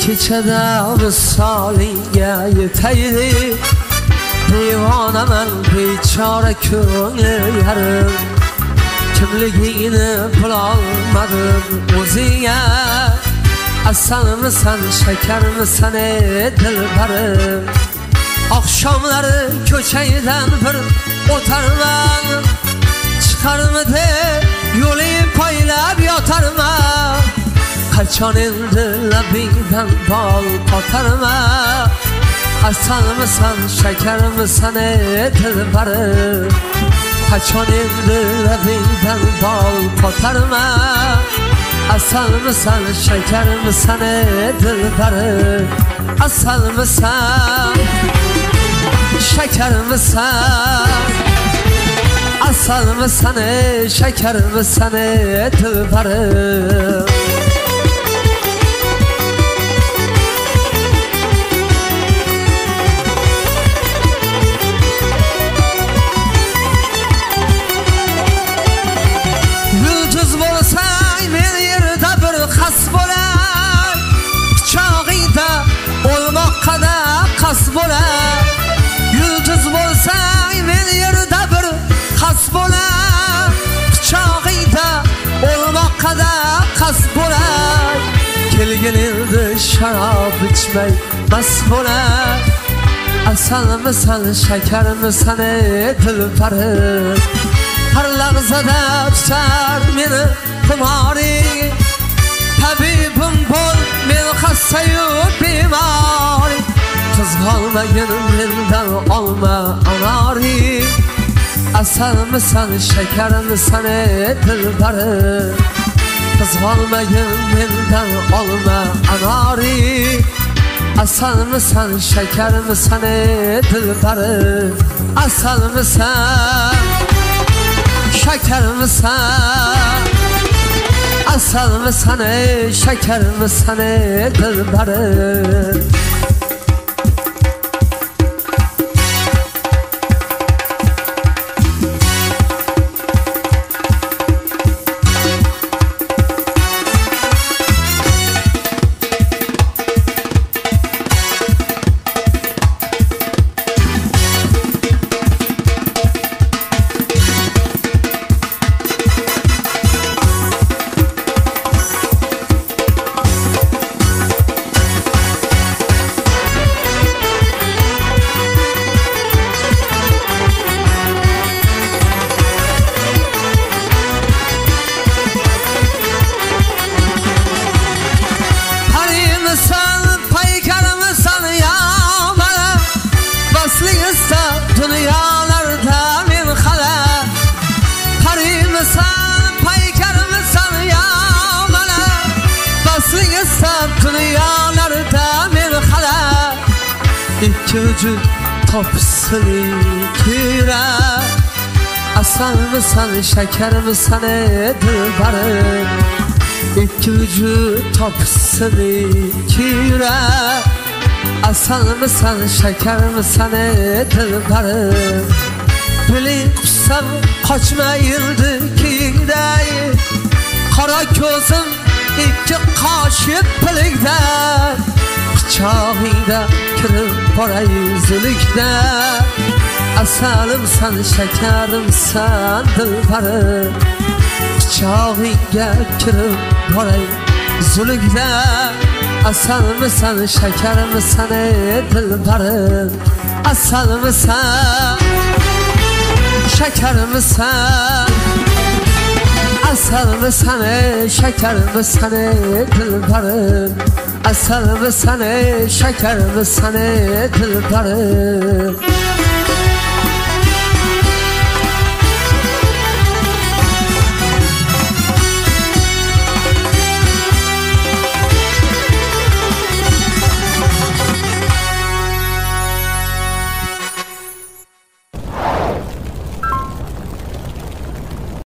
kechada visolinga yetayli devonaman bechora ko'ngil yarim kimligingni bilolmadim o'zingga asalmisan shakarmisan ey dilbarim oqshomlari ko'chaydan bir o'tarman chiqarmidi yo'ling poylab yotarman qachon endi labingdan bol qotarman asalmisan shakarmisan ey dilbarim qachon endi labingdan bol qotarman asalmisan shakarmisan ey dilbarim asalmisan shakarmisan asalmisan ey shakarmisan ey dilbarim yulduz bo'lsang men yerda bir xas bo'lar pichog'ingda o'lmoqqa qas bo'lar yulduz bo'lsang men yerda bir xas bo'lar pichog'ingda o'lmoqqa qas bo'lar kelgin endi sharob ichmay mast bo'lar asalmisan shakarmisan ey dilbarim har lahzada tutar meni xumoring tabibim bo'l men xastayu bemoring qizg'olmagin mendan olma anoring asalmisan shakarmisan ey dilbarim qizg'olmagin mendan olma anoring asalmisan shakarmisan ey dilbarim asalmisan shakarmisan asalmisan ey shakarmisan ey dilbarim dunyolarda men xalar qarimisan paykarmisan yo mana basligisan dunyolarda men xalar ikki vujud topsin kira asalmisan shakarmisan ey dilbarim ikki vujud topsin kira asalmisan shakarmisan ey dilbarim diling qussam qochmayildi kiyingday qora ko'zim ikki qoshiq piligdan pichog'ingda kirib boray zulukda asalimsan shakarimsan dilbarim pichog'ingga kirib boray zulukda asalmisan shakarmisan ey dilbarim asalmisan shakarmisan asalmisan ey shakarmisan ey dilbarim asalmisan ey shakarmisan ey dilbarim